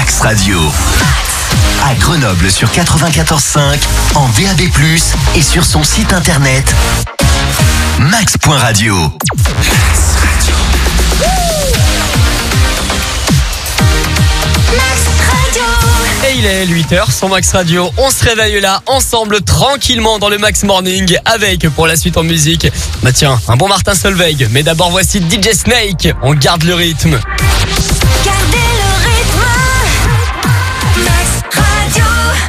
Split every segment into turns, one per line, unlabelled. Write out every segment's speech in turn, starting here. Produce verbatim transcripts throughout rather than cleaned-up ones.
Max Radio. À Grenoble sur quatre-vingt-quatorze cinq, en D A B plus, et sur son site internet max point radio. Max Radio.
Max Radio.
Et il est huit heures sur Max Radio. On se réveille là, ensemble, tranquillement dans le Max Morning, avec, pour la suite en musique, bah tiens, un bon Martin Solveig. Mais d'abord, voici D J Snake. On garde le rythme.
Gardez le rythme. Max Radio.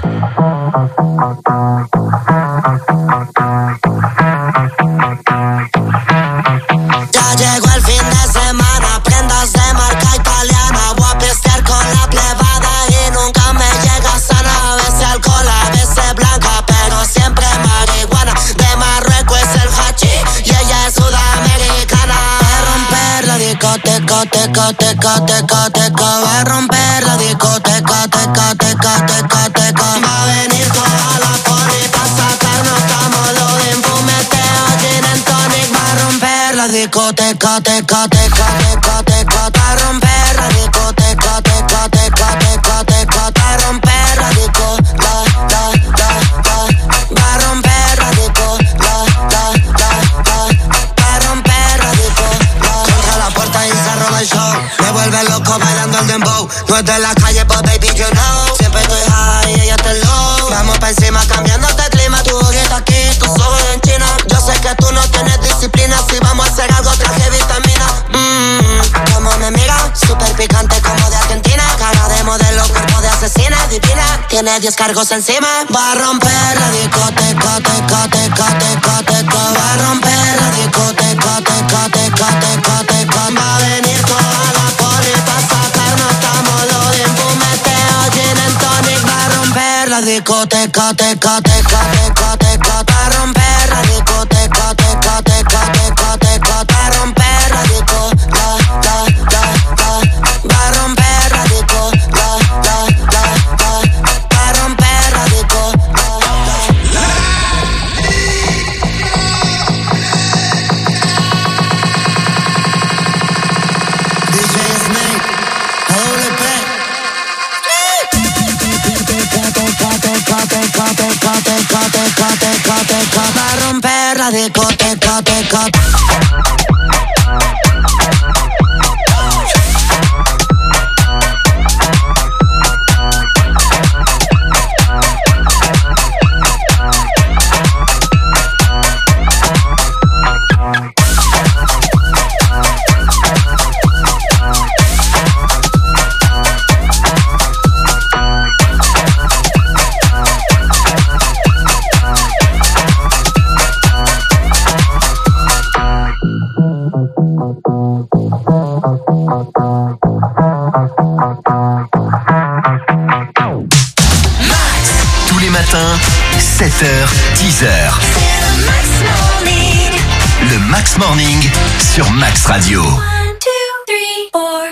Ya llegó el fin de semana, prendas de marca italiana. Voy a pistear con la plebada y nunca me llega sana. A veces alcohol, a veces blanca, pero siempre marihuana. De Marruecos es el hachís y ella es sudamericana. Va a romper la discoteca, teca, teca, teca, teca. Va a romper la discoteca, teca, teca, teca, teca. Va a venir toda la poli pa' sacarnos camolo de fumeteo, gin and tonic. Va a romper la discoteca, teca, teca, teca, teca. Va a romper la discoteca, teca, teca, teca, teca. Va a romper la disco, la, la, la, la. Va a romper la disco, la, la, la, la. Va a romper la disco, la. Contra la puerta y se roba el show. Me vuelve loco bailando el dembow. No es de la calle, but baby, you know. Siempre estoy high y ella está low. Vamos pa' encima cambiándote el clima. Tu ojito aquí, tus ojos en China. Yo sé que tú no tienes disciplina. Si vamos a hacer algo, traje vitamina. Mmm, como me mira, súper picante como de Argentina. Cara de modelo, cuerpo de asesina, divina. Tiene diez cargos encima. Va a romper la discoteca, teca, teca, teca, teca. Va a romper la discoteca, teca, teca, teca, teca. Va a venir toda la poli pa' sacarnos camolo de fumeteo, gin and tonic. Va a romper la discoteca, teca, teca, teca, teca. Va a romper la discoteca, teca, teca, teca, teca. Va a romper la disco, la, la, la, la. Va a romper la disco, la, la, la, la. Va a romper la disco, la, la, la. D J Snake, doble P. Va a romper la discoteca, teca.
Tous les matins, sept heures, dix heures.
C'est le Max Morning.
Le Max Morning sur Max Radio.
One, two, three, four.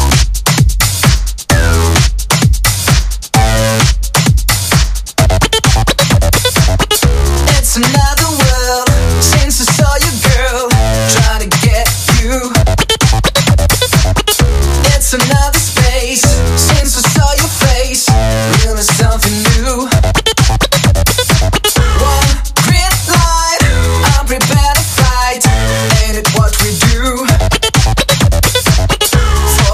It's another world since I saw you, girl. Trying to get you. It's another space since I saw your face. Really something new. One green light, I'm prepared to fight. Ain't it what we do? For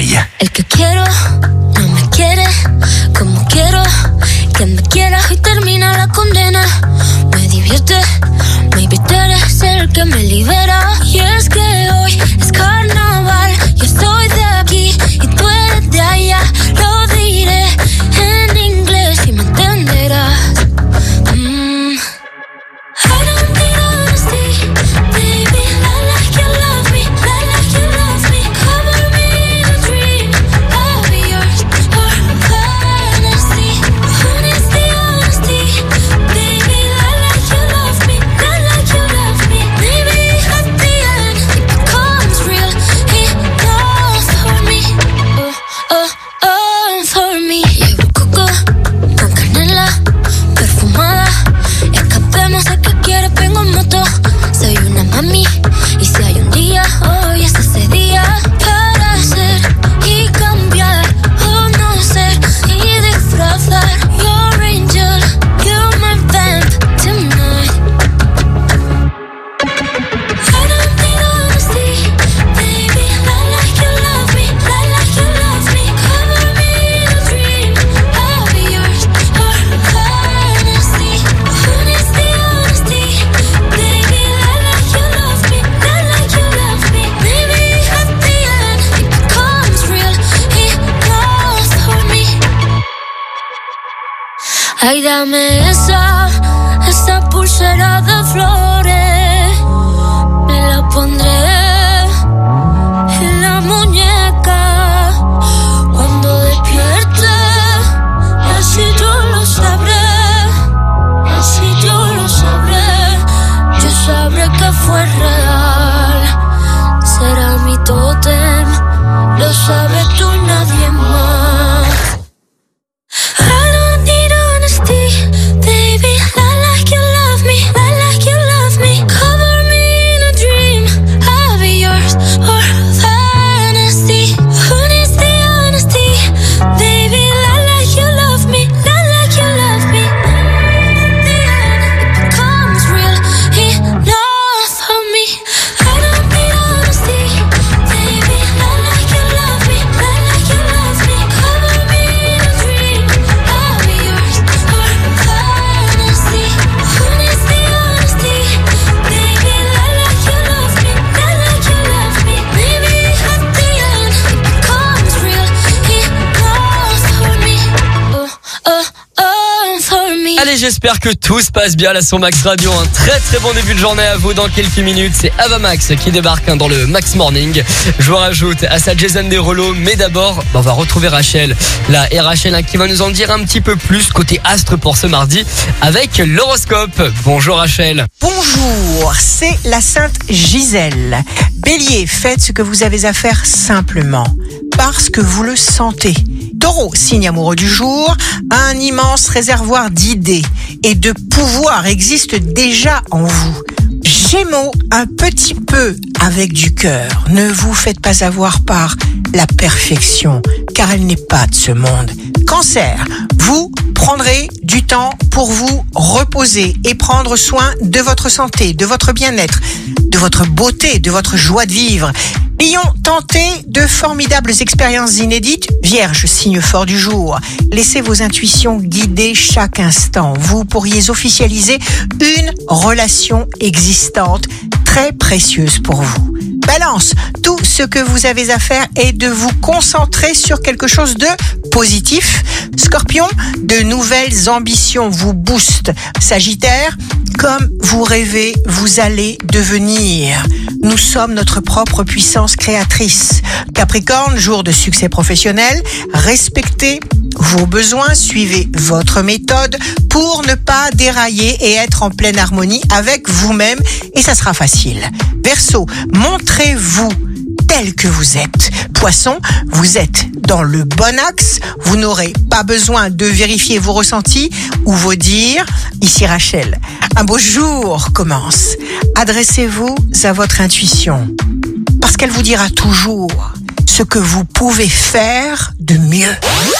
conseils.
El que quiero no me quiere como quiero que me quiera y termina la condena. Me divierte, maybe tú eres el que me libera. Y es que hoy es carnaval, yo soy de aquí y tú eres de allá. Lo diré en inglés y me entenderás. Mm. I don't need honesty, baby. I like you love me, I like you love me. Cover me in a dream, I'll be yours for fantasy. Honesty, honesty, baby. I like you love me, I like you love me. Maybe at the end it becomes real enough for me. Oh, oh, oh, for me. Llevo coco con canela perfumada. Escapemos al que quiere, vengo en moto. Soy una mami y si hay un día, hoy es ese día para ser y cambiar o no ser y disfrazar. Your angel, you're my vamp tonight. I don't need honesty, baby. I like you love me, I like you love me. Cover me in a dream, I'll be yours for fantasy. Honesty, honesty, baby. I like you love me, I like you love me. Maybe at the end it becomes real enough for me. Ay, dame esa, esa pulsera de flores. Me la pondré en la muñeca cuando despierte. Así yo lo sabré, así yo lo sabré. Yo sabré que fue real. Será mi tótem, lo sabes tú, nadie más. I don't need honesty, baby. I like you love me, I like you love me. Cover me in a dream, I'll be yours for fantasy. Honesty, honesty, baby. I like you love me, I like you love me. At the end, it becomes real enough for me. I don't need honesty, baby. I like you love me, I like you love me. Cover me in a dream, I'll be yours for fantasy. Honesty, honesty, baby. I like you love me, I like you love me. Maybe at the end it becomes real enough for me. Oh, oh, oh, for me.
Allez, j'espère que tout se passe bien là sur Max Radio. Un très très bon début de journée à vous. Dans quelques minutes, c'est Ava Max qui débarque hein, dans le Max Morning. Je vous rajoute à ça Jason Derulo. Mais d'abord, bah, on va retrouver Rachel. Là, et Rachel hein, qui va nous en dire un petit peu plus côté astre pour ce mardi avec l'horoscope. Bonjour Rachel.
Bonjour, c'est la Sainte Gisèle. Bélier, faites ce que vous avez à faire simplement, parce que vous le sentez. Taureau, signe amoureux du jour, un immense réservoir d'idées et de pouvoir existe déjà en vous. Gémeaux, un petit peu avec du cœur. Ne vous faites pas avoir par la perfection, car elle n'est pas de ce monde. Cancer, vous prendrez du temps pour vous reposer et prendre soin de votre santé, de votre bien-être, de votre beauté, de votre joie de vivre. Lion, tentez de formidables expériences inédites. Vierge, signe fort du jour. Laissez vos intuitions guider chaque instant. Vous pourriez officialiser une relation existante très précieuse pour vous. Balance, tout ce que vous avez à faire est de vous concentrer sur quelque chose de positif. Scorpion, de nouvelles ambitions vous boostent. Sagittaire, comme vous rêvez, vous allez devenir. Nous sommes notre propre puissance créatrice. Capricorne, jour de succès professionnel, respectez vos besoins, suivez votre méthode pour ne pas dérailler et être en pleine harmonie avec vous-même et ça sera facile. Verseau, montrez-vous tel que vous êtes. Poisson, vous êtes dans le bon axe, vous n'aurez pas besoin de vérifier vos ressentis ou vos dires. Ici Rachel, un beau jour commence. Adressez-vous à votre intuition, parce qu'elle vous dira toujours ce que vous pouvez faire de mieux.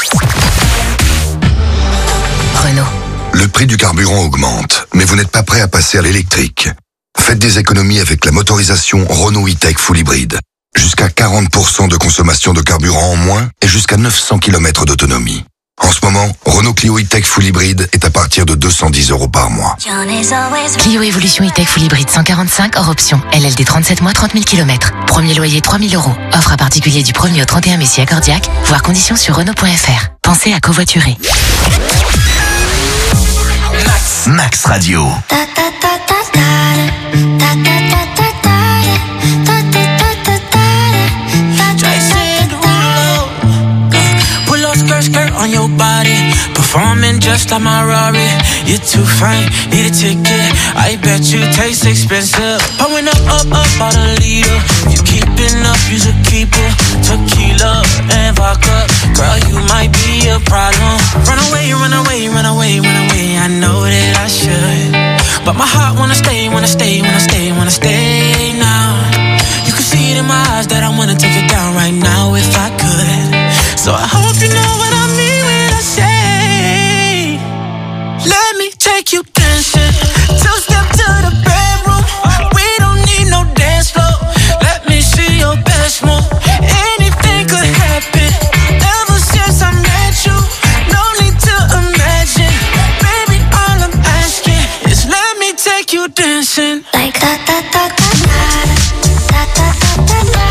Renault.
Le prix du carburant augmente, mais vous n'êtes pas prêt à passer à l'électrique. Faites des économies avec la motorisation Renault E-Tech Full Hybrid. Jusqu'à quarante pour cent de consommation de carburant en moins et jusqu'à neuf cents kilomètres d'autonomie. En ce moment, Renault Clio E-Tech Full Hybride est à partir de deux cent dix euros par mois.
Clio Evolution E-Tech Full Hybride cent quarante-cinq hors option. L L D trente-sept mois, trente mille kilomètres. Premier loyer trois mille euros. Offre à particulier du premier au trente et un mai si accordiaque. Voir conditions sur Renault point F R. Pensez à covoiturer.
Max, Max Radio.
Skirt on your body, performing just like my Rari. You're too fine, need a ticket. I bet you taste expensive. Pouring up, up, up, out a leader. If you keeping up, you should keep it. Tequila and vodka, girl, you might be a problem. Run away, run away, run away, run away. I know that I should, but my heart wanna stay, wanna stay, wanna stay, wanna stay now. You can see it in my eyes that I wanna take it down right now if I could. So I hope you know what I mean when I say, let me take you dancing. Two step to the bedroom. We don't need no dance floor. Let me see your best move. Anything could happen. Ever since I met you, no need to imagine. Baby, all I'm asking is let me take you dancing. Like da da da da da da da da da.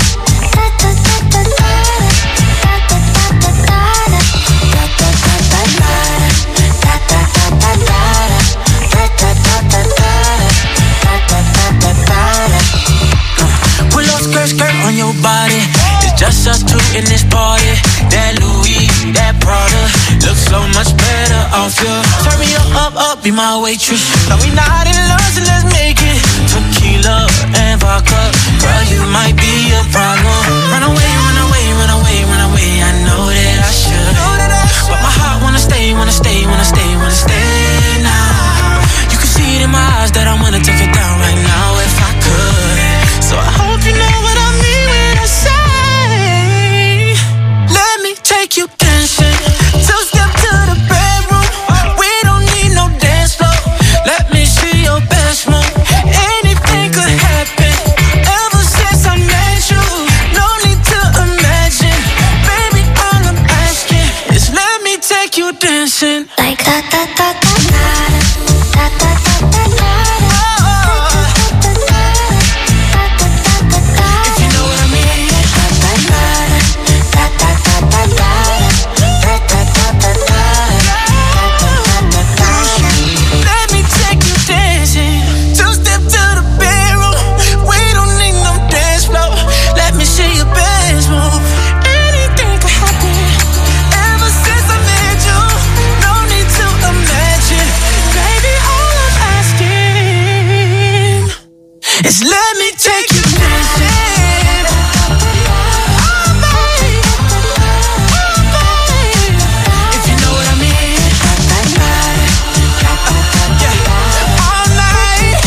Skirt on your body, it's just us two in this party. That Louis, that Prada, looks so much better off you. Turn me up, up, up, be my waitress. No, we not in love, so let's make it. Tequila and vodka, girl, you might be a problem. Run away, run away, run away, run away. I know that I should, but my heart wanna stay, wanna stay, wanna stay, wanna stay now. You can see it in my eyes that I wanna take it down right now if I could. So I hope you know what I mean when I say, let me take you dancing. Two step to the bedroom. We don't need no dance floor. Let me see your best move. Anything could happen. Ever since I met you, no need to imagine. Baby, all I'm asking is let me take you dancing. Like da da da da da da da da da. It's let me take you dancing. If you know what I mean. All night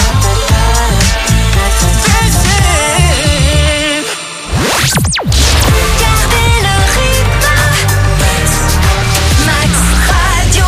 dancing.
Gardez le rythme. Max Radio.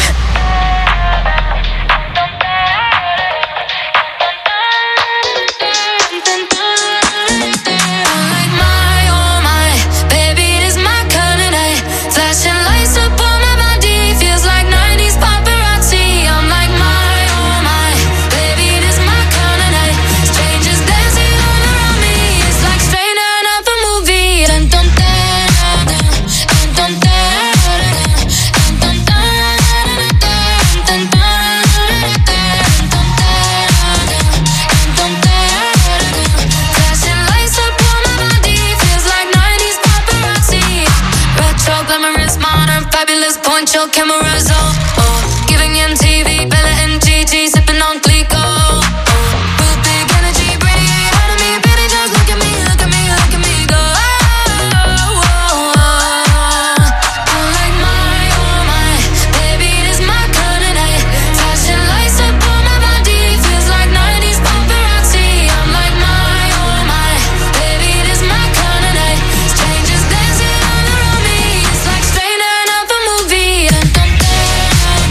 Poncho cameras on, oh, giving M T V, Bella and Gigi, sipping on Clico. Oh, put big energy, radiate out of me, baby, just look at me, look at me, look at me go. Oh, oh, oh. I'm like my, oh my, baby, this my kind of night. Flashing lights up on my body, feels like nineties paparazzi. I'm like my, oh my, baby, this my kind of night. Strangers dancing all around me, it's like straight out of a movie.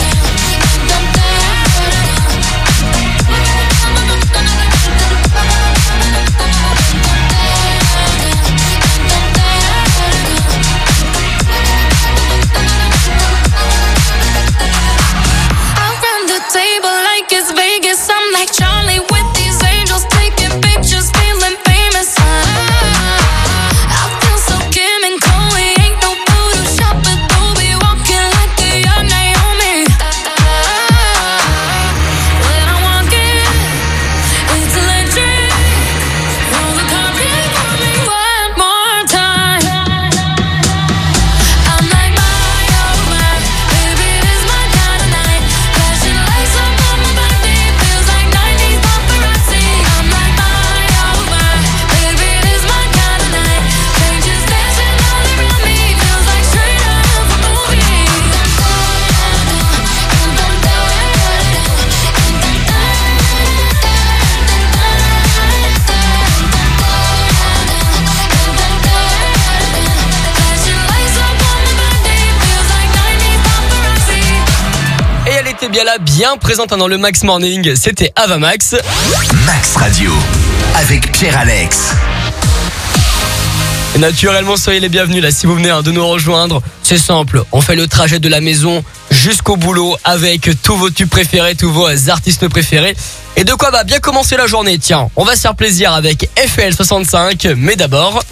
était bien là, bien présente dans le Max Morning. C'était Ava Max.
Max Radio, avec Pierre-Alex.
Naturellement, soyez les bienvenus là si vous venez hein, de nous rejoindre. C'est simple, on fait le trajet de la maison jusqu'au boulot avec tous vos tubes préférés, tous vos artistes préférés. Et de quoi va bien commencer la journée? Tiens, on va se faire plaisir avec F L soixante-cinq, mais d'abord...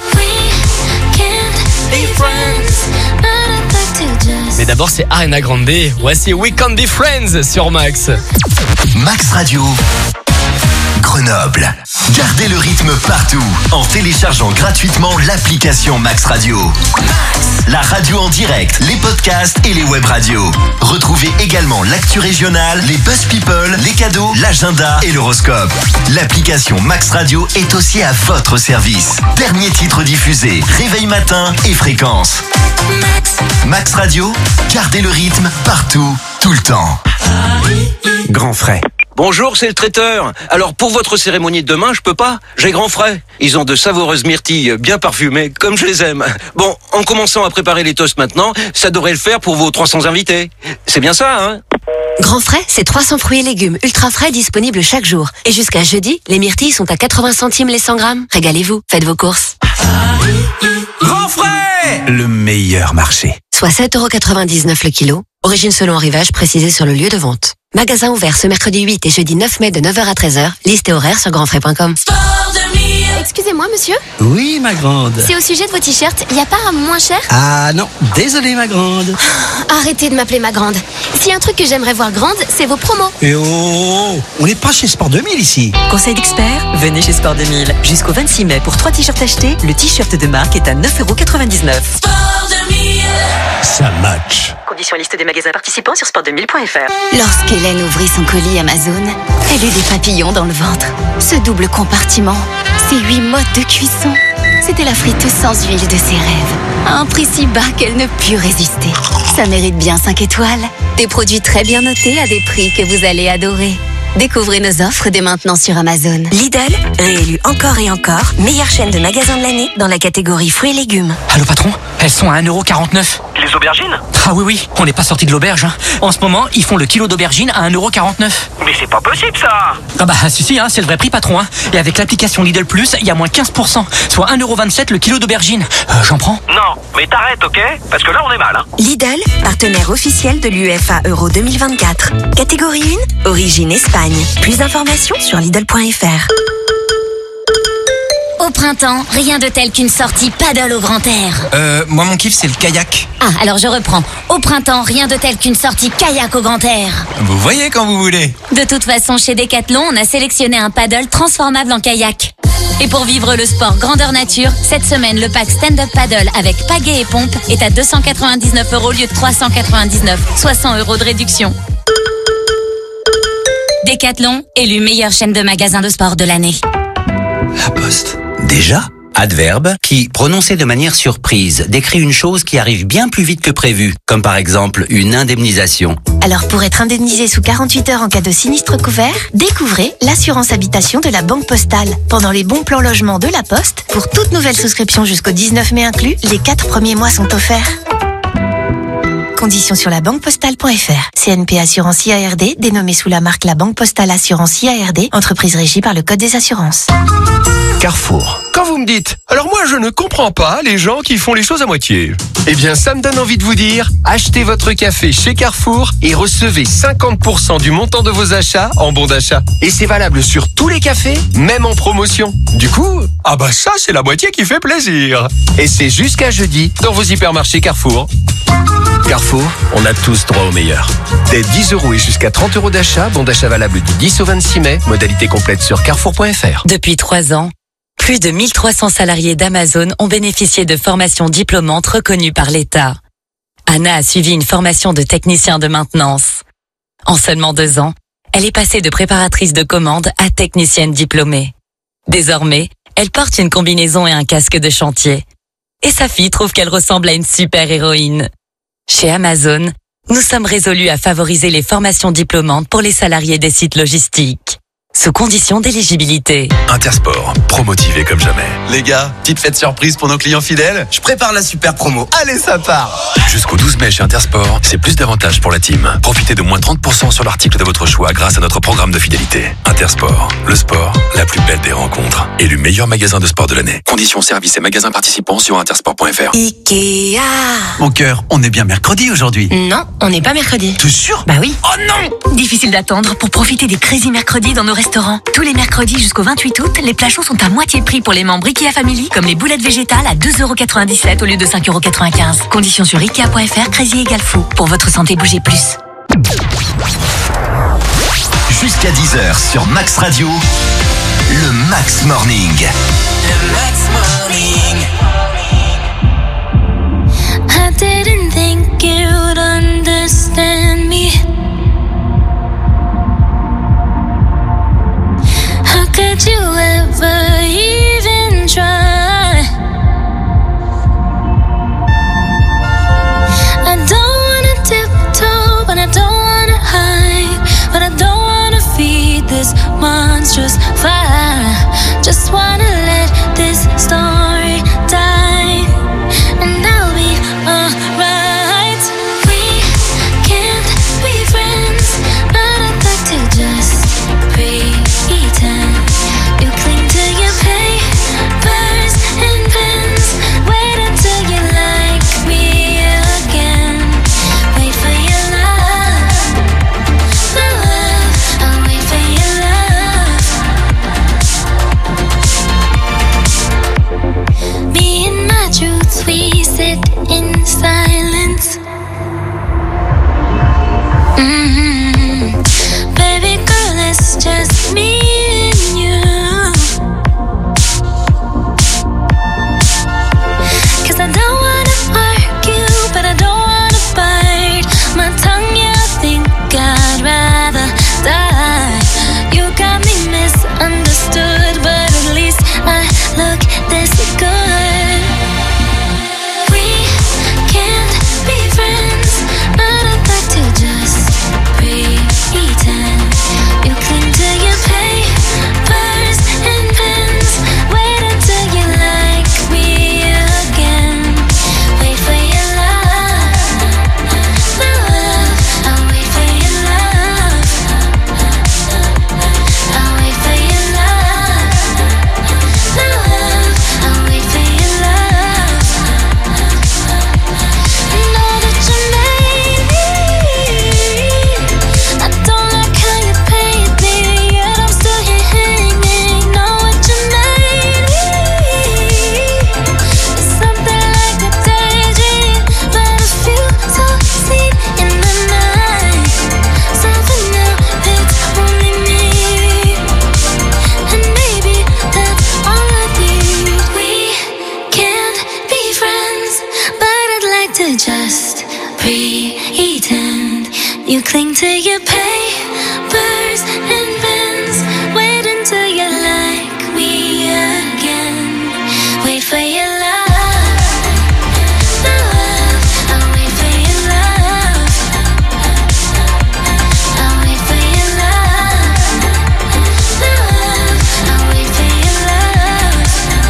Mais d'abord c'est Ariana Grande. Voici We Can't Be Friends sur Max.
Max Radio, Grenoble. Gardez le rythme partout en téléchargeant gratuitement l'application Max Radio. La radio en direct, les podcasts et les web radios. Retrouvez également l'actu régionale, les buzz people, les cadeaux, l'agenda et l'horoscope. L'application Max Radio est aussi à votre service. Dernier titre diffusé, réveil matin et fréquence. Max, Max Radio, gardez le rythme partout, tout le temps.
Grand frais. Bonjour, c'est le traiteur. Alors pour votre cérémonie de demain, je peux pas. J'ai grand frais. Ils ont de savoureuses myrtilles bien parfumées, comme je les aime. Bon, en commençant à préparer les toasts maintenant, ça devrait le faire pour vos trois cents invités. C'est bien ça, hein?
Grand frais, c'est trois cents fruits et légumes ultra frais disponibles chaque jour. Et jusqu'à jeudi, les myrtilles sont à quatre-vingts centimes les cent grammes. Régalez-vous, faites vos courses.
Grand frais!
Le meilleur marché.
Soit sept euros quatre-vingt-dix-neuf le kilo. Origine selon arrivage précisé sur le lieu de vente. Magasin ouvert ce mercredi huit et jeudi neuf mai de neuf heures à treize heures. Liste et horaire sur grandfrais point com.
Excusez-moi, monsieur.
Oui, ma grande.
C'est au sujet de vos t-shirts. Il n'y a pas un moins cher?
Ah non, désolé, ma grande.
Arrêtez de m'appeler ma grande. S'il y a un truc que j'aimerais voir grande, c'est vos promos.
Et oh, on n'est pas chez Sport deux mille ici.
Conseil d'expert, venez chez Sport deux mille. Jusqu'au vingt-six mai, pour trois t-shirts achetés, le t-shirt de marque est à neuf euros quatre-vingt-dix-neuf.
Sport deux mille.
Ça match.
Conditions et liste des magasins participants sur sport deux mille point f r.
Lorsqu'Hélène ouvrit son colis Amazon, elle eut des papillons dans le ventre. Ce double compartiment, ces huit modes de cuisson, c'était la friteuse sans huile de ses rêves. À un prix si bas qu'elle ne put résister. Ça mérite bien cinq étoiles. Des produits très bien notés à des prix que vous allez adorer. Découvrez nos offres dès maintenant sur Amazon.
Lidl, réélu encore et encore, meilleure chaîne de magasins de l'année dans la catégorie fruits et légumes.
Allô patron, elles sont à un euro quarante-neuf.
Les aubergines?
Ah oui oui, on n'est pas sorti de l'auberge. Hein. En ce moment, ils font le kilo d'aubergines à un euro quarante-neuf.
Mais c'est pas possible ça.
Ah bah si si, hein, c'est le vrai prix patron. Hein. Et avec l'application Lidl Plus, il y a moins quinze pour cent, soit un euro vingt-sept le kilo d'aubergines. Euh, j'en prends?
Non, mais t'arrêtes, ok? Parce que là on est mal. Hein.
Lidl, partenaire officiel de l'UEFA Euro deux mille vingt-quatre. Catégorie un, origine Espagne. Plus d'informations sur Lidl point f r.
Au printemps, rien de tel qu'une sortie paddle au grand air.
Euh, moi mon kiff c'est le kayak.
Ah, alors je reprends. Au printemps, rien de tel qu'une sortie kayak au grand air.
Vous voyez quand vous voulez.
De toute façon, chez Decathlon, on a sélectionné un paddle transformable en kayak. Et pour vivre le sport grandeur nature, cette semaine, le pack stand-up paddle avec pagaie et pompe est à deux cent quatre-vingt-dix-neuf euros au lieu de trois cent quatre-vingt-dix-neuf, soit cent euros de réduction. Decathlon, élu meilleure chaîne de magasins de sport de l'année.
La Poste. Déjà? Adverbe qui, prononcé de manière surprise, décrit une chose qui arrive bien plus vite que prévu, comme par exemple une indemnisation.
Alors pour être indemnisé sous quarante-huit heures en cas de sinistre couvert, découvrez l'assurance habitation de la Banque Postale. Pendant les bons plans logement de la Poste, pour toute nouvelle souscription jusqu'au dix-neuf mai inclus, les quatre premiers mois sont offerts. Conditions sur la banque postale point f r. C N P Assurance I A R D, dénommée sous la marque La Banque Postale Assurance I A R D, entreprise régie par le Code des assurances.
Carrefour. Quand vous me dites, alors moi je ne comprends pas les gens qui font les choses à moitié. Eh bien ça me donne envie de vous dire, achetez votre café chez Carrefour et recevez cinquante pour cent du montant de vos achats en bon d'achat. Et c'est valable sur tous les cafés, même en promotion. Du coup, ah bah ça c'est la moitié qui fait plaisir. Et c'est jusqu'à jeudi dans vos hypermarchés Carrefour. Carrefour, on a tous droit au meilleur. Dès dix euros et jusqu'à trente euros d'achat, bon d'achat valable du dix au vingt-six mai, modalité complète sur carrefour point f r.
Depuis trois ans, plus de mille trois cents salariés d'Amazon ont bénéficié de formations diplômantes reconnues par l'État. Anna a suivi une formation de technicien de maintenance. En seulement deux ans, elle est passée de préparatrice de commande à technicienne diplômée. Désormais, elle porte une combinaison et un casque de chantier. Et sa fille trouve qu'elle ressemble à une super-héroïne. Chez Amazon, nous sommes résolus à favoriser les formations diplômantes pour les salariés des sites logistiques. sous condition d'éligibilité.
Intersport, promotivé comme jamais. Les gars, petite fête surprise pour nos clients fidèles. Je prépare la super promo. Allez, ça part. Jusqu'au douze mai chez Intersport, c'est plus d'avantages pour la team. Profitez de moins trente pour cent sur l'article de votre choix grâce à notre programme de fidélité. Intersport, le sport, la plus belle des rencontres. Élu meilleur magasin de sport de l'année. Conditions, services et magasins participants sur intersport point f r.
Ikea.
Mon cœur, on est bien mercredi aujourd'hui.
Non, on n'est pas mercredi.
T'es sûr?
Bah oui.
Oh non!
Difficile d'attendre pour profiter des Crazy Mercredis dans nos restaurants. Tous les mercredis jusqu'au vingt-huit août, les plats chauds sont à moitié prix pour les membres Ikea Family, comme les boulettes végétales à deux euros quatre-vingt-dix-sept au lieu de cinq euros quatre-vingt-quinze. Conditions sur ikea point f r, Crazy égale fou. Pour votre santé, bougez plus.
Jusqu'à dix heures sur Max Radio, le Max Morning.
Le Max Morning.
I didn't think you'd understand me. How could you ever even try? I don't wanna tiptoe, but I don't wanna hide. But I don't wanna feed this monstrous fire. Just wanna let this story die, and I'll be alright. We can't be friends, but I'd like to just pretend. You cling to your papers and pens. Wait until you like me again. Wait for your love, my love. I'll wait for your love. Me and my truths, we sit in silence. Mm-hmm. Baby girl, it's just me and you. 'Cause I don't wanna argue, but I don't wanna bite my tongue. Yeah, I think I'd rather die. You got me misunderstood, but at least I look this good. We can't be friends, but I'd like to just pretend. You cling to your papers and pens. Wait until you like me again. Wait for your love, my love. I'll wait for your love. I'll wait for your love, my love. I'll wait for your love. Know that you made me. I don't like how you paid me, yet I'm still here hanging. Know what you made me. It's something like a daydream, but it feels so sweet in the night. So for now, it's only me, and maybe that's all I need. We can't be friends, but I'd like to just pretend. You cling to your papers and pens. Wait until you like me again. Wait for your love, my love. I'll wait for your love. I'll wait for your love, my love. I'll wait for your love.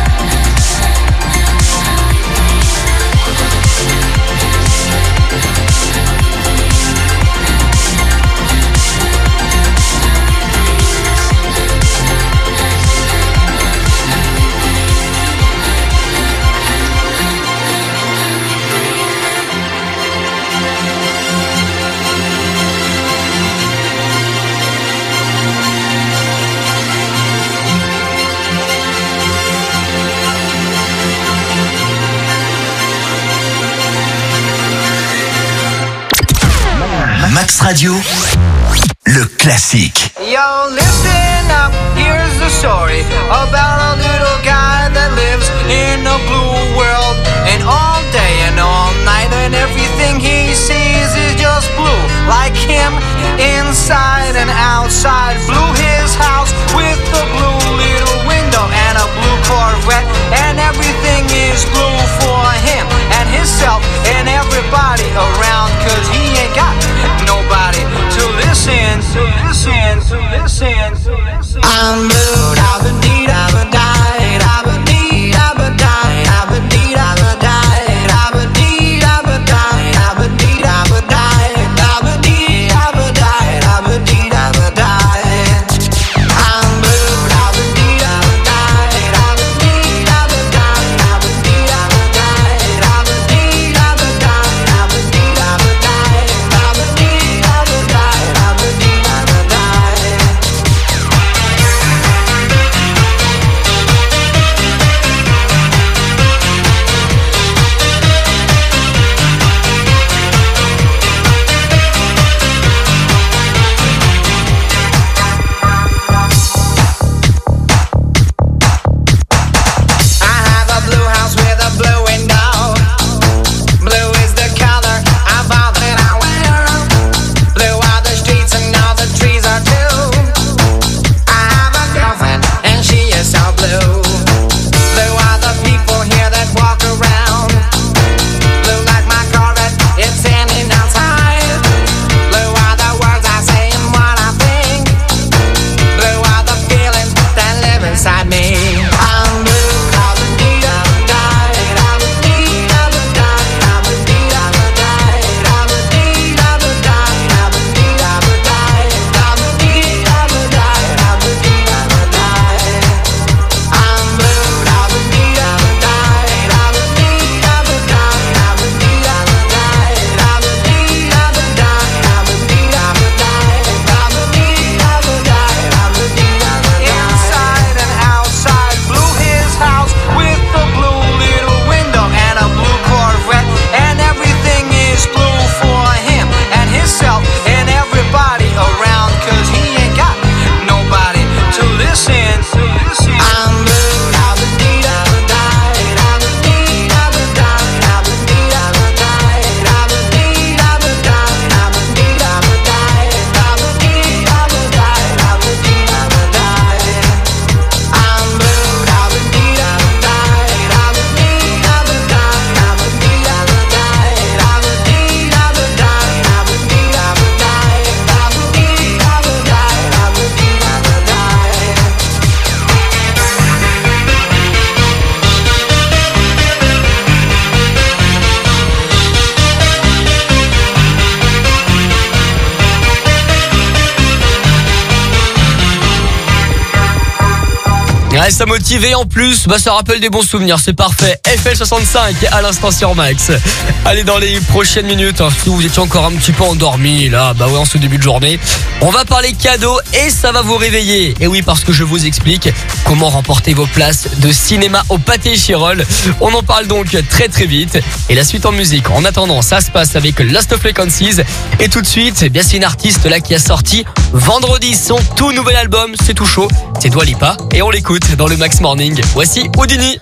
Max Radio, le classique.
Yo, listen up, here's the story about a little guy that lives in a blue world. And all day and all night, and everything he sees is just blue. Like him, inside and outside. Blew his house with a blue little window and a blue Corvette. And everything is blue for him and himself and everybody around. Cause he ain't got nobody to listen, to listen, to listen, to listen.
Ah, ça motive et en plus, bah, ça rappelle des bons souvenirs, c'est parfait. F L soixante-cinq à l'instant sur Max. Allez, dans les prochaines minutes, hein, si vous étiez encore un petit peu endormi, là, bah ouais, en ce début de journée, on va parler cadeaux et ça va vous réveiller. Et oui, parce que je vous explique comment remporter vos places de cinéma au Pâté Chirol. On en parle donc très très vite. Et la suite en musique. En attendant, ça se passe avec Lost of Frequencies. Et tout de suite, eh bien c'est une artiste là qui a sorti vendredi son tout nouvel album. C'est tout chaud. C'est Dua Lipa. Et on l'écoute dans le Max Morning. Voici Houdini.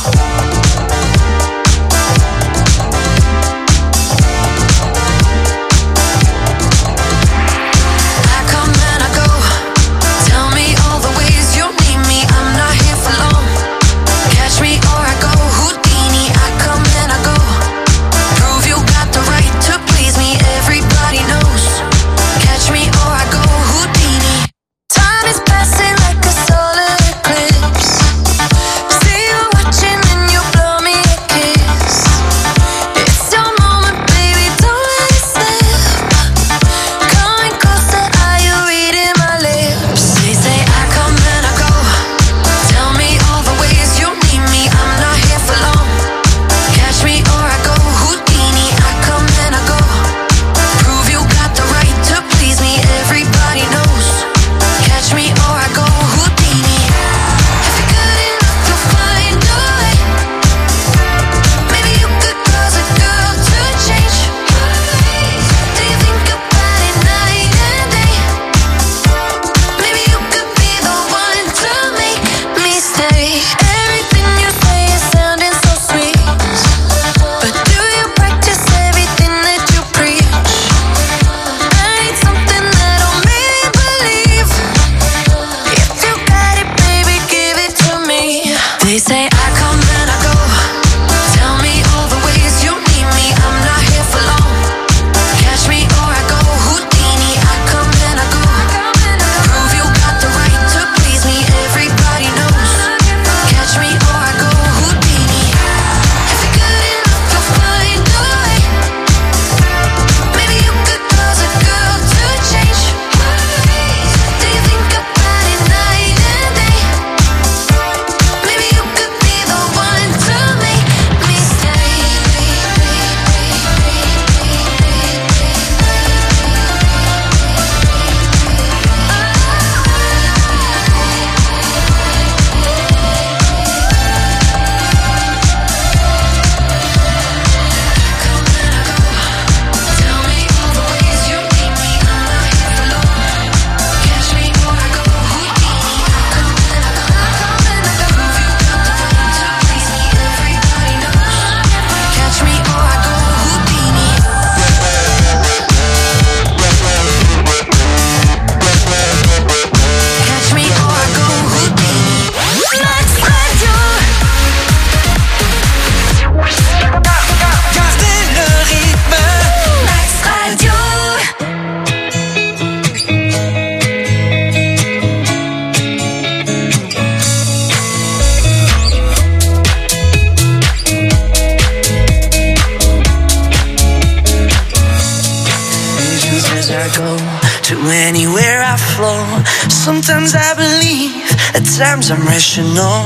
Sometimes I believe, at times I'm rational.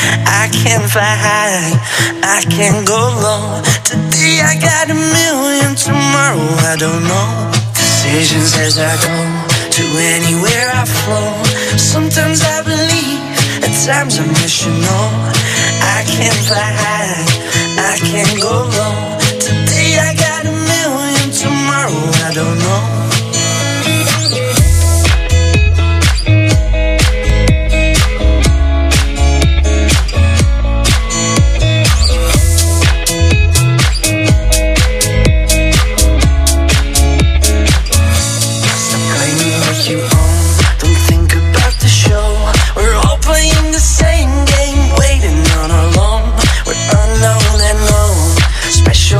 I can fly high, I can go low. Today I got a million, tomorrow I don't know. Decisions as I go, to anywhere I flow. Sometimes I believe, at times I'm rational. I can fly high, I can go low. Today I got a million, tomorrow I don't know. Special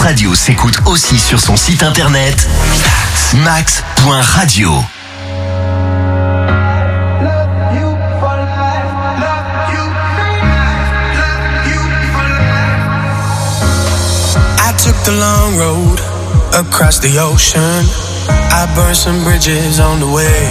Radio s'écoute aussi sur son site internet max point radio.
I took the long road across the ocean. I burned some bridges on the way.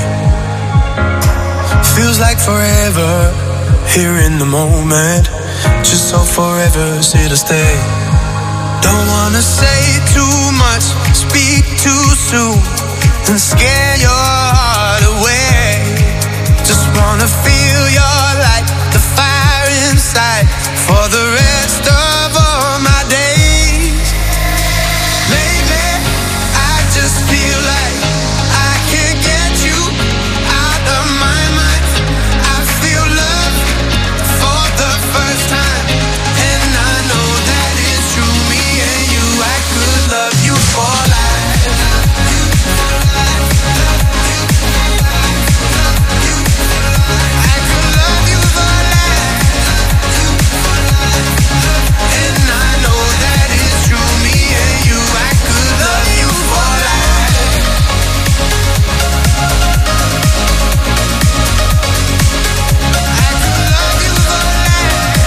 Feels like forever here in the moment. Just so forever's here to stay. Don't wanna say too much, speak too soon, and scare your heart away. Just wanna feel your light, the fire inside, for the rest of all my days. Lately, I just feel like I can't get you out of my mind. I feel love for the first time, and I know that it's true. Me and you, I could love you for life. I could love you for life, and I know that it's true. Me and you, I could love you for life. I could love you for life,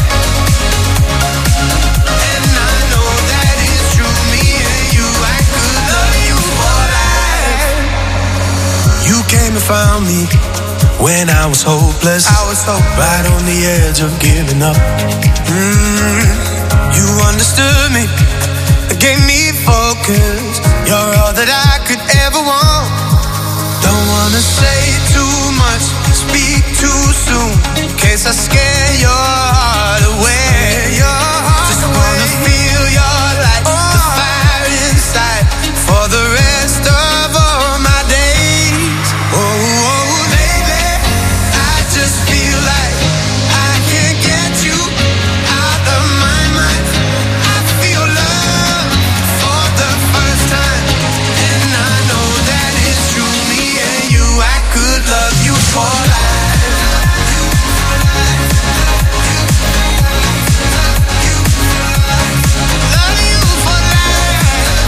and I know that it's true. Me and you, I could love you for life. You came and found me when I was hopeless. I was so right on the edge of giving up. Mm, you understood me, gave me focus. You're all that I could ever want. Don't wanna say too much, speak too soon, in case I scare your heart away. Just wanna feel your light, the fire inside, for the rest of all my days. Oh, oh, baby, I just feel like I can't get you out of my mind. I feel love for the first time, and I know that it's true. Me and you, I could love you for life. Love you for life,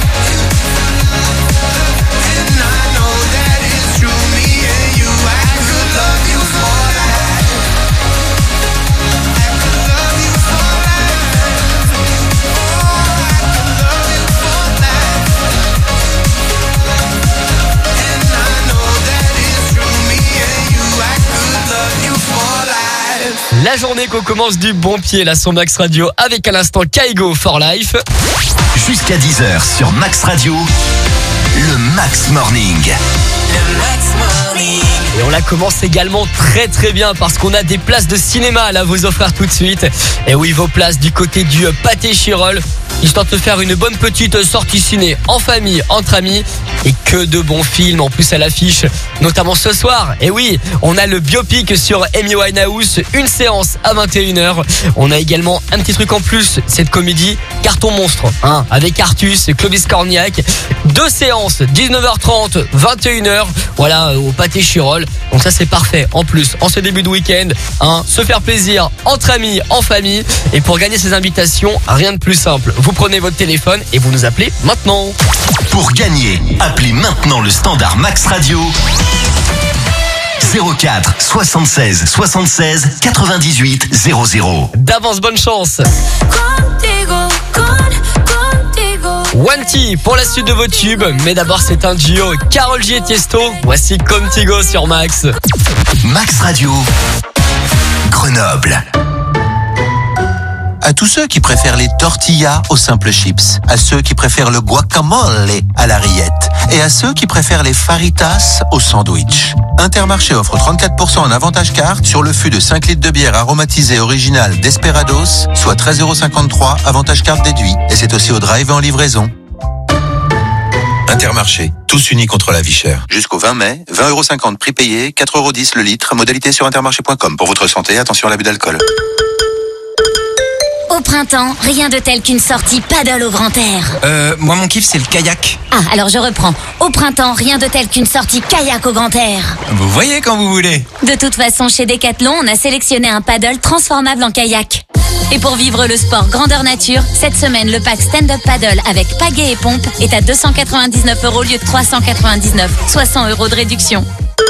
and I know that it's true. Me and you, I could love you for life. I could love you for life. Oh, I could love you for life, and I know that it's true. Me and you, I could love you for life.
La journée qu'on commence du bon pied là sur Max Radio avec à l'instant Kaigo for Life.
Jusqu'à dix heures sur Max Radio, le Max Morning.
Et on la commence également très très bien parce qu'on a des places de cinéma là à vous offrir tout de suite. Et oui, vos places du côté du Pâté Chirol, histoire de faire une bonne petite sortie ciné en famille, entre amis, et que de bons films en plus à l'affiche, notamment ce soir. Et oui, on a le biopic sur Amy Winehouse, une séance à vingt et une heures. On a également un petit truc en plus, cette comédie Carton Monstre, hein, avec Artus et Clovis Cornillac. Deux séances, dix-neuf heures trente, vingt et une heures, voilà, au Pâté Chirol. Donc ça c'est parfait. En plus, en ce début de week-end, hein, se faire plaisir entre amis, en famille. Et pour gagner ces invitations, rien de plus simple. Vous prenez votre téléphone et vous nous appelez maintenant.
Pour gagner, appelez maintenant le standard Max Radio zéro quatre soixante-seize soixante-seize quatre-vingt-dix-huit zéro zéro.
D'avance, bonne chance. One T pour la suite de vos tubes, mais d'abord c'est un duo Karol G et Tiesto. Voici Contigo sur Max.
Max Radio, Grenoble.
À tous ceux qui préfèrent les tortillas aux simples chips, à ceux qui préfèrent le guacamole à la rillette, et à ceux qui préfèrent les faritas au sandwich. Intermarché offre trente-quatre pour cent en avantage carte sur le fût de cinq litres de bière aromatisée originale Desperados, soit treize euros cinquante-trois, avantage carte déduit. Et c'est aussi au drive et en livraison. Intermarché, tous unis contre la vie chère. Jusqu'au vingt mai, vingt euros cinquante prix payé, quatre euros dix le litre, modalité sur intermarché point com. Pour votre santé, attention à l'abus d'alcool.
Au printemps, rien de tel qu'une sortie paddle au grand air.
Euh, moi mon kiff c'est le kayak.
Ah, alors je reprends. Au printemps, rien de tel qu'une sortie kayak au grand air.
Vous voyez quand vous voulez.
De toute façon, chez Decathlon, on a sélectionné un paddle transformable en kayak. Et pour vivre le sport grandeur nature, cette semaine, le pack stand-up paddle avec pagaie et pompe est à deux cent quatre-vingt-dix-neuf euros au lieu de trois cent quatre-vingt-dix-neuf, soit cent euros de réduction.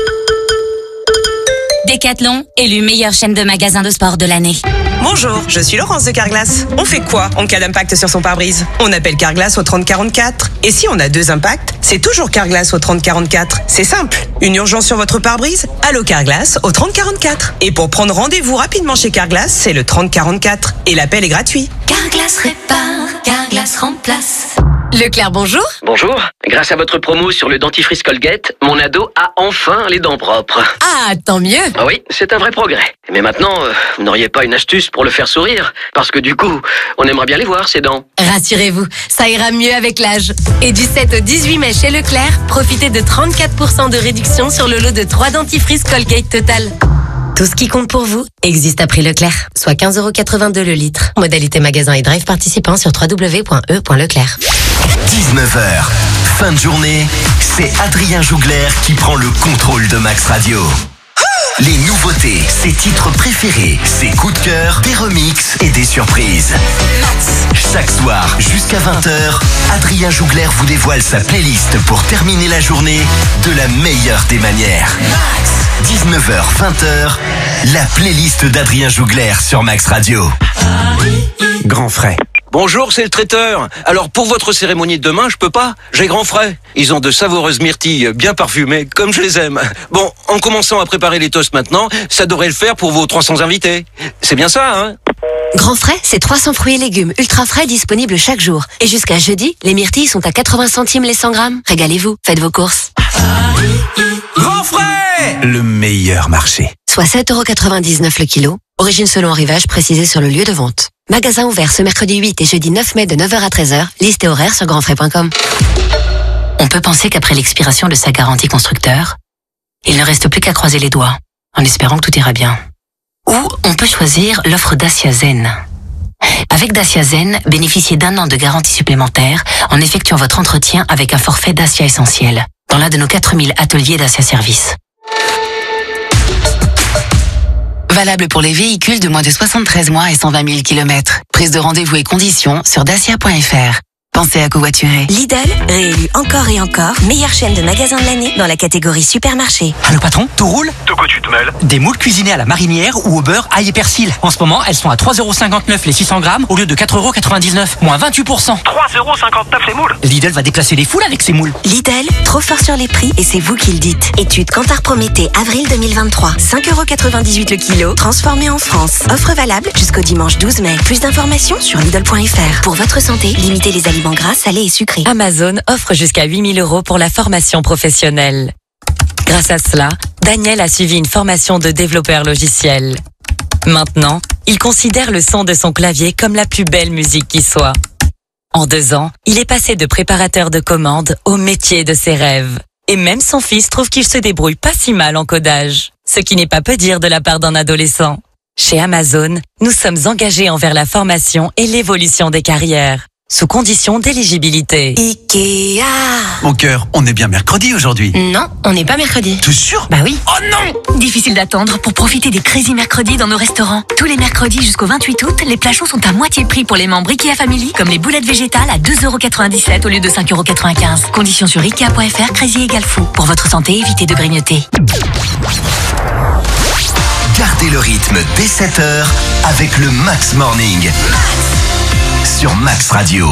Décathlon, élu meilleure chaîne de magasins de sport de l'année.
Bonjour, je suis Laurence de Carglass. On fait quoi en cas d'impact sur son pare-brise? On appelle Carglass au trente quarante-quatre. Et si on a deux impacts, c'est toujours Carglass au trente quarante-quatre. C'est simple. Une urgence sur votre pare-brise? Allô Carglass au trente quarante-quatre. Et pour prendre rendez-vous rapidement chez Carglass, c'est le trente quarante-quatre. Et l'appel est gratuit.
Carglass répare, Carglass remplace.
Leclerc, bonjour.
Bonjour. Grâce à votre promo sur le dentifrice Colgate, mon ado a enfin les dents propres.
Ah, tant mieux.
Ah oui, c'est un vrai progrès. Mais maintenant, euh, vous n'auriez pas une astuce pour le faire sourire? Parce que du coup, on aimerait bien les voir, ces dents.
Rassurez-vous, ça ira mieux avec l'âge. Et du sept au dix-huit mai chez Leclerc, profitez de trente-quatre pour cent de réduction sur le lot de trois dentifrices Colgate Total. Tout ce qui compte pour vous existe à prix Leclerc, soit quinze euros quatre-vingt-deux le litre. Modalité magasin et drive participant sur w w w point e point leclerc.
dix-neuf heures, fin de journée, c'est Adrien Jougler qui prend le contrôle de Max Radio. Les nouveautés, ses titres préférés, ses coups de cœur, des remixes et des surprises. Chaque soir, jusqu'à vingt heures, Adrien Jougler vous dévoile sa playlist pour terminer la journée de la meilleure des manières. dix-neuf heures, vingt heures, la playlist d'Adrien Jougler sur Max Radio.
Grand frais.
Bonjour, c'est le traiteur. Alors pour votre cérémonie de demain, je peux pas. J'ai grand frais. Ils ont de savoureuses myrtilles bien parfumées, comme je les aime. Bon, en commençant à préparer les toasts maintenant, ça devrait le faire pour vos trois cents invités. C'est bien ça, hein?
Grand frais, c'est trois cents fruits et légumes ultra frais disponibles chaque jour. Et jusqu'à jeudi, les myrtilles sont à quatre-vingts centimes les cent grammes. Régalez-vous, faites vos courses.
Grand frais!
Le meilleur marché.
Soit sept euros quatre-vingt-dix-neuf le kilo. Origine selon arrivage précisé sur le lieu de vente. Magasin ouvert ce mercredi huit et jeudi neuf mai de neuf heures à treize heures. Liste et horaire sur grand frais point com.
On peut penser qu'après l'expiration de sa garantie constructeur, il ne reste plus qu'à croiser les doigts, en espérant que tout ira bien. Ou on peut choisir l'offre Dacia Zen. Avec Dacia Zen, bénéficiez d'un an de garantie supplémentaire en effectuant votre entretien avec un forfait Dacia Essentiel dans l'un de nos quatre mille ateliers Dacia Service. Valable pour les véhicules de moins de soixante-treize mois et cent vingt mille kilomètres. Prise de rendez-vous et conditions sur dacia point f r. Pensez à covoiturer.
Lidl, réélu encore et encore, meilleure chaîne de magasins de l'année dans la catégorie supermarché.
Allô patron, tout roule?
De quoi tu te mêles?
Des moules cuisinées à la marinière ou au beurre, ail et persil. En ce moment, elles sont à trois euros cinquante-neuf les six cents grammes au lieu de quatre euros quatre-vingt-dix-neuf, moins vingt-huit pour cent.
trois euros cinquante-neuf les moules?
Lidl va déplacer les foules avec ses moules.
Lidl, trop fort sur les prix et c'est vous qui le dites. Étude Kantar Prométhée, avril deux mille vingt-trois. cinq euros quatre-vingt-dix-huit le kilo, transformé en France. Offre valable jusqu'au dimanche douze mai. Plus d'informations sur Lidl point f r. Pour votre santé, limitez les aliments gras, salés et sucrés.
Amazon offre jusqu'à huit mille euros pour la formation professionnelle. Grâce à cela, Daniel a suivi une formation de développeur logiciel. Maintenant, il considère le son de son clavier comme la plus belle musique qui soit. En deux ans, il est passé de préparateur de commandes au métier de ses rêves. Et même son fils trouve qu'il se débrouille pas si mal en codage. Ce qui n'est pas peu dire de la part d'un adolescent. Chez Amazon, nous sommes engagés envers la formation et l'évolution des carrières, sous condition d'éligibilité.
Ikea.
Mon cœur, on est bien mercredi aujourd'hui.
Non, on n'est pas mercredi.
T'es sûr?
Bah oui.
Oh non!
Difficile d'attendre pour profiter des Crazy Mercredis dans nos restaurants. Tous les mercredis jusqu'au vingt-huit août, les plats chauds sont à moitié prix pour les membres Ikea Family, comme les boulettes végétales à deux euros quatre-vingt-dix-sept au lieu de cinq euros quatre-vingt-quinze. Conditions sur ikea point f r, Crazy égale fou. Pour votre santé, évitez de grignoter.
Gardez le rythme dès sept heures avec le Max Morning. Sur Max Radio.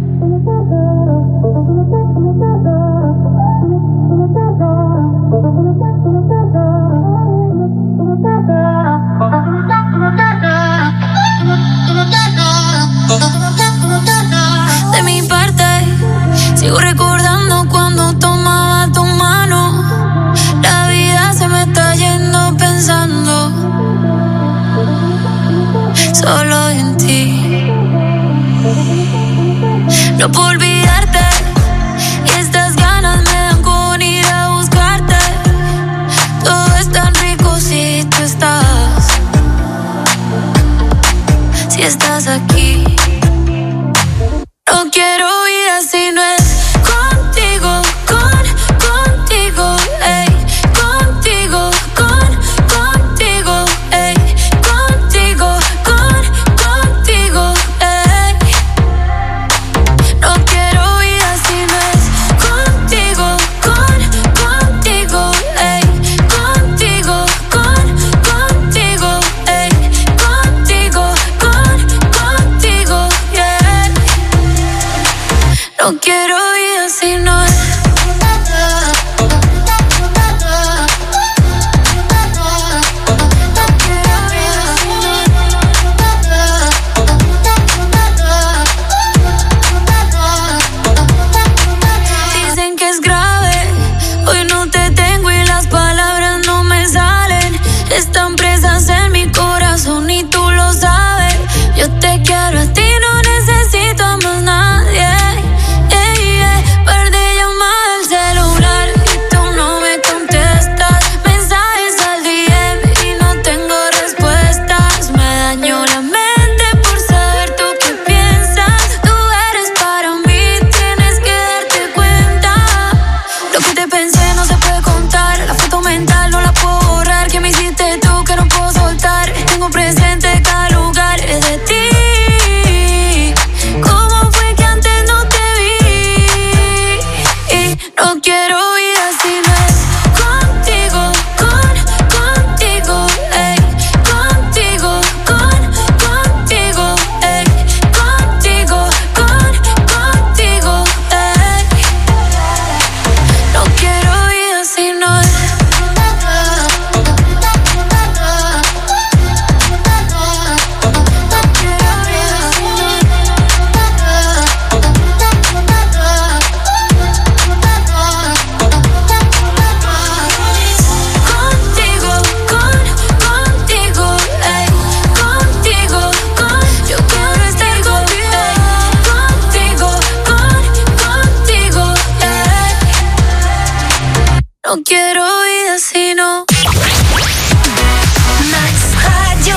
De mi parte, sigo recordando cuando tomaba tu mano. La vida se me está yendo pensando solo en ti. No puedo olvidarte y estas ganas me dan con ir a buscarte. Todo es tan rico si tú estás, si estás aquí. No quiero vida si no es contigo, con, contigo, ey, contigo, con, contigo, ey, contigo, con, contigo. No quiero vida si no es. Dicen que es grave, hoy no te tengo y las palabras no me salen. Están presas en mi corazón y tú lo sabes. Yo te quiero a ti, no necesito a más nadie. Yeah, yeah. Par de llamadas al celular y tú no me contestas. Mensajes al D M y no tengo respuestas. Me dañó la mente por saber tú qué piensas. Tú eres para mí, tienes que darte cuenta. Lo que te pensé no se puede contar. La foto mental no la puedo borrar. Que me hiciste tú que no puedo soltar. Tengo presente cada lugar de ti. ¿Cómo fue que antes no te vi? Y no quiero vida si no es contigo, con, contigo, ey. Contigo, con, contigo, ey. Contigo, con, contigo, ey. No quiero vida si no es. Contigo, con, contigo, ey. Contigo, con, yo quiero estar contigo. Contigo, con, contigo, ey. No quiero vida si no. Max Radio.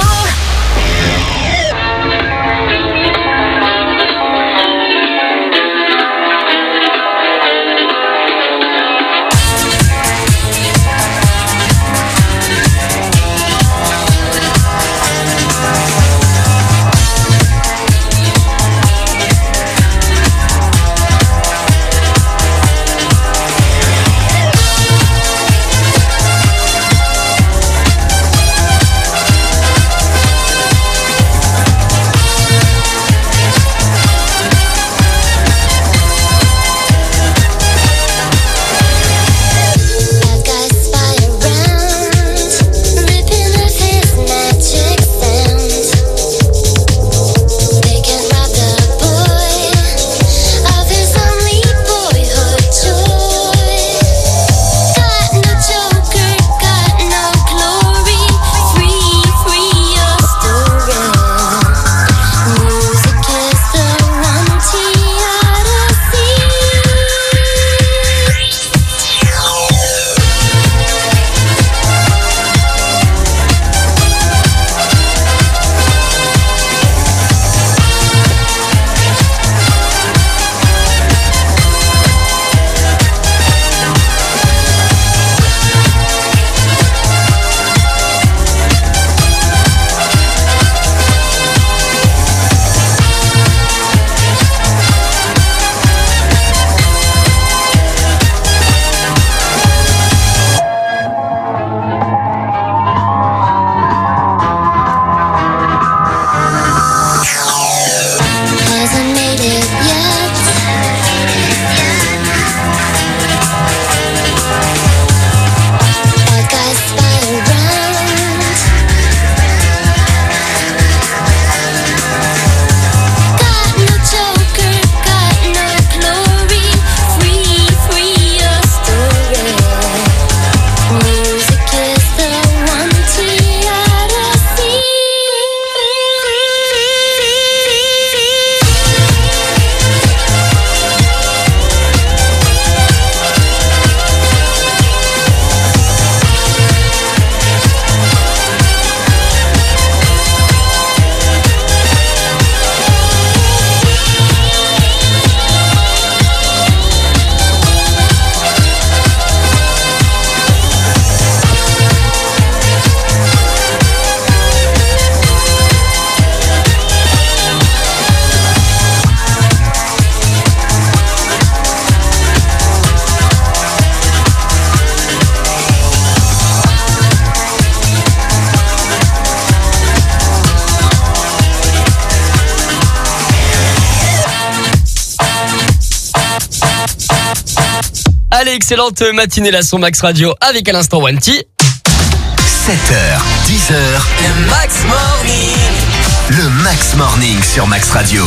Allez, excellente matinée là sur Max Radio avec à l'instant One T.
sept heures, dix heures.
Le Max Morning.
Le Max Morning sur Max Radio.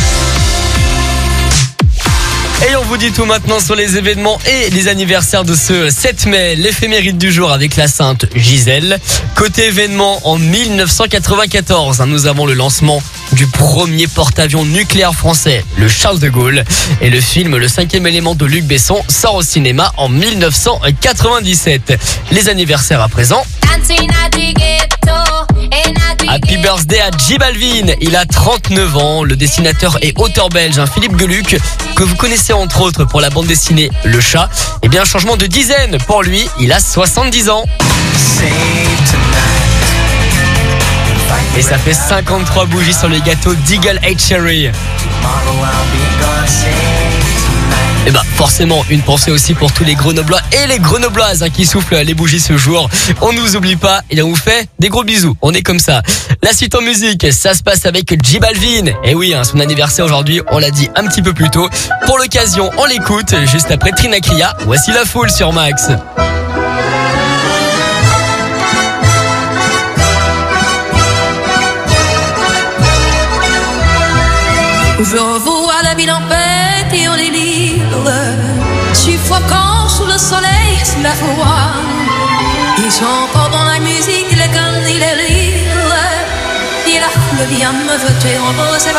Et on vous dit tout maintenant sur les événements et les anniversaires de ce sept mai, l'éphéméride du jour avec la sainte Gisèle. Côté événement, en dix-neuf cent quatre-vingt-quatorze, nous avons le lancement du premier porte-avions nucléaire français, le Charles de Gaulle. Et le film Le cinquième élément de Luc Besson sort au cinéma en dix-neuf cent quatre-vingt-dix-sept. Les anniversaires à présent. Happy birthday à J Balvin, il a trente-neuf ans, le dessinateur et auteur belge hein, Philippe Geluc, que vous connaissez entre autres pour la bande dessinée Le Chat. Et bien changement de dizaine pour lui, il a soixante-dix ans. Et ça fait cinquante-trois bougies sur les gâteaux d'Eagle Eye Cherry. Et bah forcément une pensée aussi pour tous les Grenoblois et les Grenobloises hein, qui soufflent les bougies ce jour. On ne vous oublie pas et on vous fait des gros bisous. On est comme ça. La suite en musique, ça se passe avec J Balvin. Et oui, hein, son anniversaire aujourd'hui, on l'a dit un petit peu plus tôt. Pour l'occasion, on l'écoute juste après Trina Cria. Voici La Foule sur Max.
Je revois la ville en fête et en délire, suffocant sous le soleil, sous la foi. Ils sont encore dans la musique, les cannes et les rires. Et la foule vient me jeter en beau, c'est pas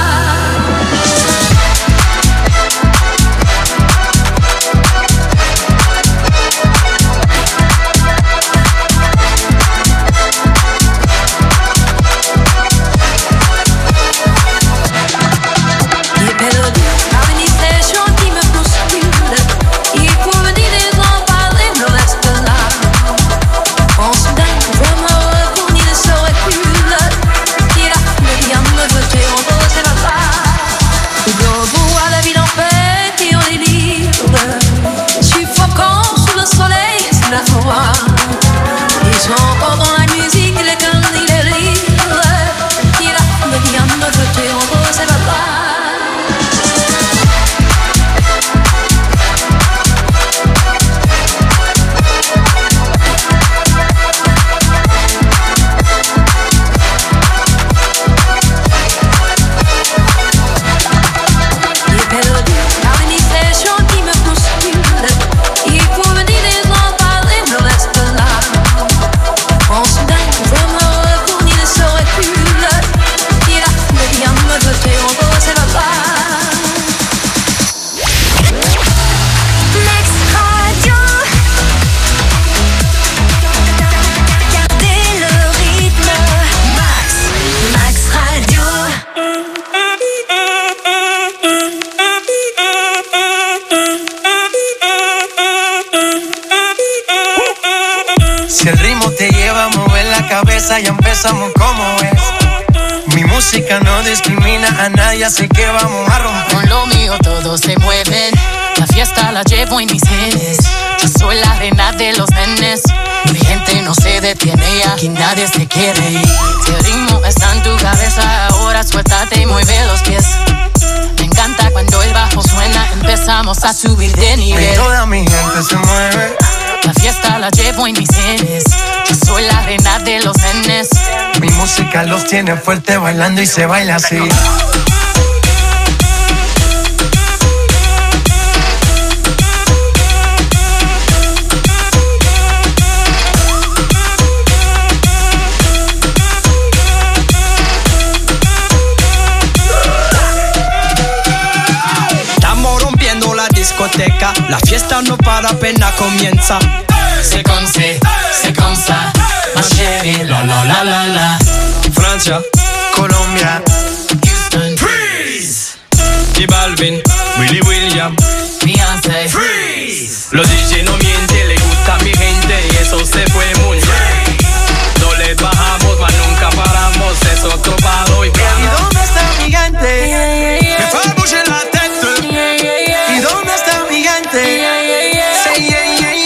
Ya empezamos como es. Mi música no discrimina a nadie, así que vamos a romper.
Con lo mío todos se mueven. La fiesta la llevo en mis genes. Yo soy la reina de los nenes. Mi gente no se detiene y aquí nadie se quiere ir. Si el ritmo está en tu cabeza, ahora suéltate y mueve los pies. Me encanta cuando el bajo suena, empezamos a subir de nivel.
Y toda mi gente se mueve.
La fiesta la llevo en mis genes. Yo soy la reina de los nenes.
Mi música los tiene fuerte bailando y se baila así.
Estamos rompiendo la discoteca. La fiesta no para, apenas comienza.
C'est comme c'est, c'est comme ça, ma chérie, la la la la la.
Francia,
Colombia,
Houston,
freeze. J Balvin, Willy William,
Beyoncé,
freeze. Los D J no mienten, le gusta a mi gente y eso se fue muy bien. No les bajamos, mas nunca paramos, es otro palo y
¿y dónde está mi gente?
yeah, yeah.
Me fait bouger la tête.
Yeah, yeah, yeah.
¿Y dónde está mi gente?
Yeah, yeah, yeah.
Say yeah, yeah, yeah.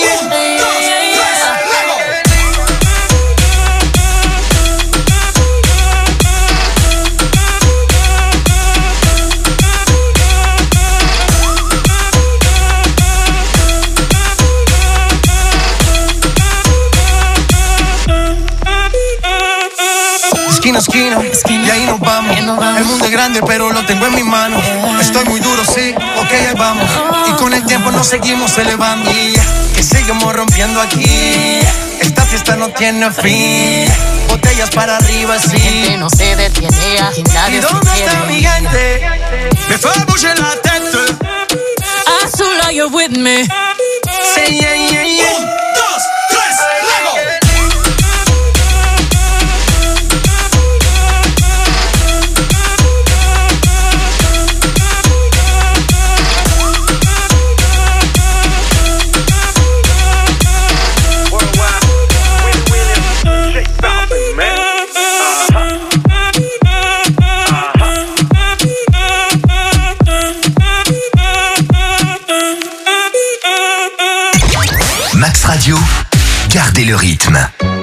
prende, pero lo tengo en mis manos. Estoy muy duro, sí, ok, ahí vamos. Y con el tiempo nos seguimos elevando. Y que seguimos rompiendo aquí. Esta fiesta no tiene fin. Botellas para arriba, sí.
Gente no se detiene, aquí nadie
¿Y
se
dónde
quiere
está mi
ir.
gente? Me fue bouger la tête.
Azula, you're with me.
Say yeah, yeah, yeah. Un, dos, tres, luego.
Max Radio, gardez le rythme.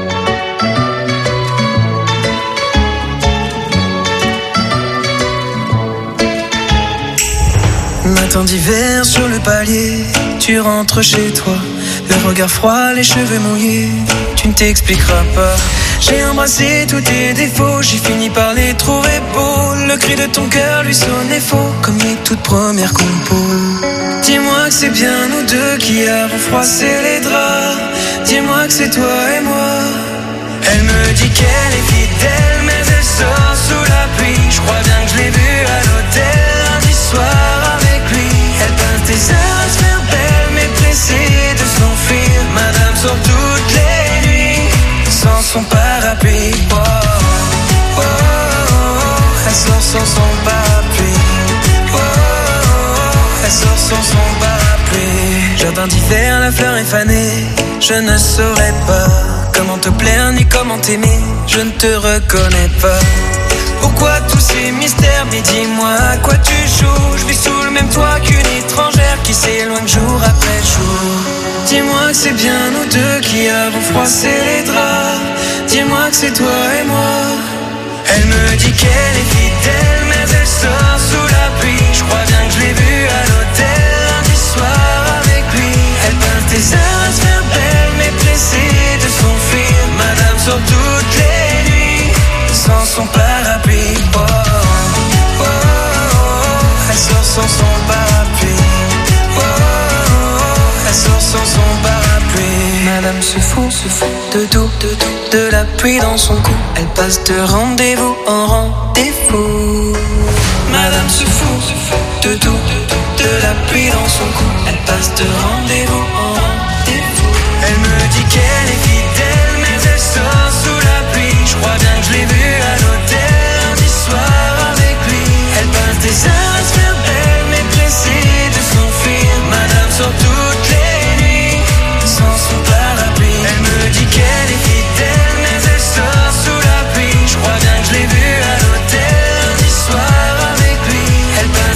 Matin d'hiver sur le palier, tu rentres chez toi, le regard froid, les cheveux mouillés, tu ne t'expliqueras pas. J'ai embrassé tous tes défauts, j'ai fini par les trouver beaux. Le cri de ton cœur lui sonnait faux, comme les toutes premières compos. Dis-moi que c'est bien nous deux qui avons froissé les draps. Dis-moi que c'est toi et moi. Elle me dit qu'elle est fidèle, mais elle sort sous la pluie. Je crois bien que je l'ai vue à l'hôtel lundi soir avec lui. Elle peint tes heures à se faire belle, mais pressée de s'enfuir. Madame sort toutes les nuits sans son parapluie. Oh, oh, oh, oh. Elle sort sans son parapluie. Oh, oh, oh. Elle sort sans son parapluie. Jardin d'hiver, la fleur est fanée. Je ne saurais pas comment te plaire ni comment t'aimer. Je ne te reconnais pas. Pourquoi tous ces mystères? Mais dis-moi à quoi tu joues. Je vis sous le même toit qu'une étrangère qui s'éloigne jour après jour. Dis-moi que c'est bien nous deux qui avons froissé les draps. Dis-moi que c'est toi et moi. Elle me dit qu'elle est fidèle, mais elle sort sous la pluie. Je crois bien que je l'ai vue à l'hôtel lundi soir avec lui. Elle peint tes heures à se faire belle, mais pressée de s'enfuir. Madame sort toutes les nuits sans son parapluie. Oh, oh, oh, oh. Elle sort sans son parapluie. Oh, oh, oh. Elle sort sans son parapluie. Madame se fout, se fout de tout, de tout, de la pluie dans son cou. Elle passe de rendez-vous en rendez-vous. Madame se fout, se fout de tout, de tout, de la pluie dans son cou. Elle passe de rendez-vous en rendez-vous.